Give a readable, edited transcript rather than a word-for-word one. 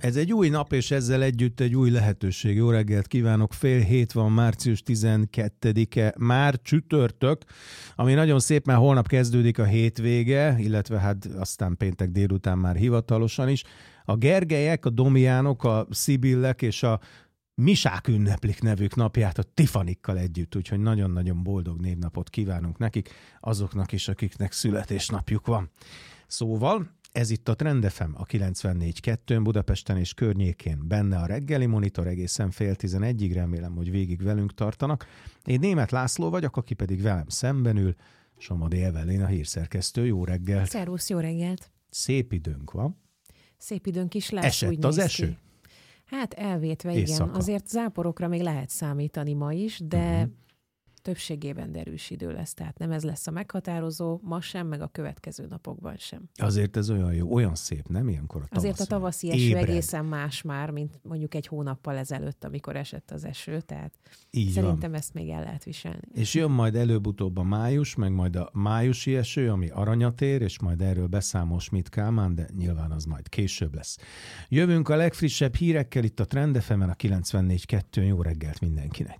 Ez egy új nap, és ezzel együtt egy új lehetőség. Jó reggelt kívánok! 6:30 van, március 12-e, már csütörtök, ami nagyon szép, mert holnap kezdődik a hétvége, illetve hát aztán péntek délután már hivatalosan is. A Gergelyek, a Domiánok, a Szibillek és a Misák ünneplik nevük napját a Tiffanikkal együtt, úgyhogy nagyon-nagyon boldog névnapot kívánunk nekik, azoknak is, akiknek születésnapjuk van. Szóval ez itt a Trend FM, a 94.2 Budapesten és környékén, benne a reggeli monitor egészen 10:30-ig, remélem, hogy végig velünk tartanak. Én Németh László vagyok, aki pedig velem szemben ül, Somodi Evelyn, a hírszerkesztő. Jó reggelt! Szervusz, jó reggelt! Szép időnk van. Szép időnk is lesz, Esett úgy az néz eső? Ki. Hát elvétve, Éjszaka. igen. Azért záporokra még lehet számítani ma is, de többségében derűs idő lesz, tehát nem ez lesz a meghatározó, ma sem, meg a következő napokban sem. Azért ez olyan jó, olyan szép, nem ilyenkor a tavasz? Azért a tavaszi eső Ébred. egészen más már, mint mondjuk egy hónappal ezelőtt, amikor esett az eső, tehát Így szerintem van. ezt még el lehet viselni. És jön majd előbb-utóbb a május, meg majd a májusi eső, ami aranyat ér, és majd erről beszámol Schmidt Kálmán, de nyilván az majd később lesz. Jövünk a legfrissebb hírekkel itt a Trend FM-en, a 94.2. Jó reggelt mindenkinek!